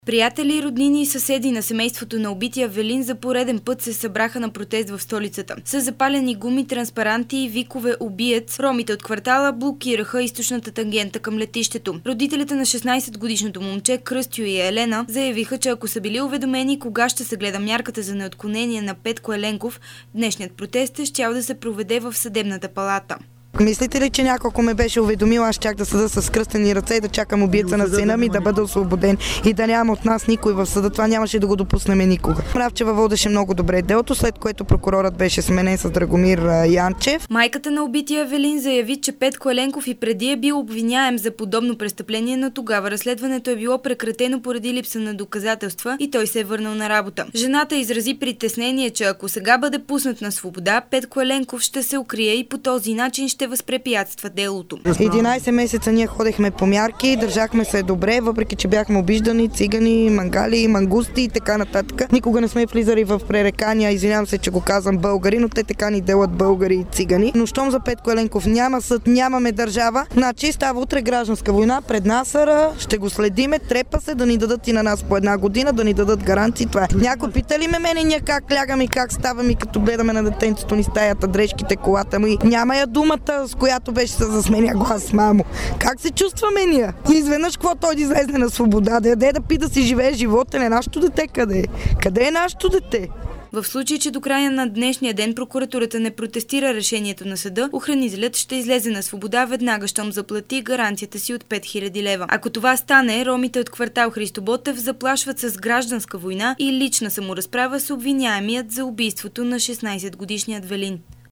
Приятели, роднини и съседи на семейството на убития Велин за пореден път се събраха на протест в столицата. С запалени гуми, транспаранти и викове "убиец", ромите от квартала блокираха източната тангента към летището. Родителите на 16-годишното момче Кръстю и Елена заявиха, че ако са били уведомени кога ще се гледа мярката за неотклонение на Петко Еленков, днешният протест е щял да се проведе в съдебната палата. Мислите ли, че някой, ако ме беше уведомил, аз щях да съда с кръстени ръце и да чакам убийца на сина ми да бъде освободен и да няма от нас никой в съда? Това нямаше да го допуснем никога. Мравчева водеше много добре делото, след което прокурорът беше сменен с Драгомир Янчев. Майката на убития Велин заяви, че Петко Еленков и преди е бил обвиняем за подобно престъпление, но тогава разследването е било прекратено поради липса на доказателства и той се е върнал на работа. Жената изрази притеснение, че ако сега бъде пуснат на свобода, Петко Еленков ще се укрие и по този начин ще възпрепятства делото. 11 месеца ние ходехме по мярки, държахме се добре, въпреки че бяхме обиждани, цигани, мангали, мангусти и така нататък. Никога не сме влизали в пререкания, извинявам се, че го казвам, българи, но те така ни делат българи и цигани. Но щом за Петко Еленков няма съд, нямаме държава, значи става утре гражданска война пред Насъра, ще го следиме, трепа се да ни дадат и на нас по една година, да ни дадат гаранции. Това е. Някой пита ли мене ние как лягаме и как ставаме, като гледаме на детенцето ни стаята, дрежките, колата ми. Няма я думата, с която беше се засменя глас, мамо. Как се чувстваме ние? И изведнъж какво той да излезне на свобода? Да пи да си живее живота, не нашето дете къде е? Къде е нашето дете? В случай, че до края на днешния ден прокуратурата не протестира решението на съда, охранителят ще излезе на свобода веднага, щом заплати гаранцията си от 5000 лева. Ако това стане, ромите от квартал Христо Ботев заплашват с гражданска война и лична саморазправа с обвиняемият за убийството на 16-годишният Велин.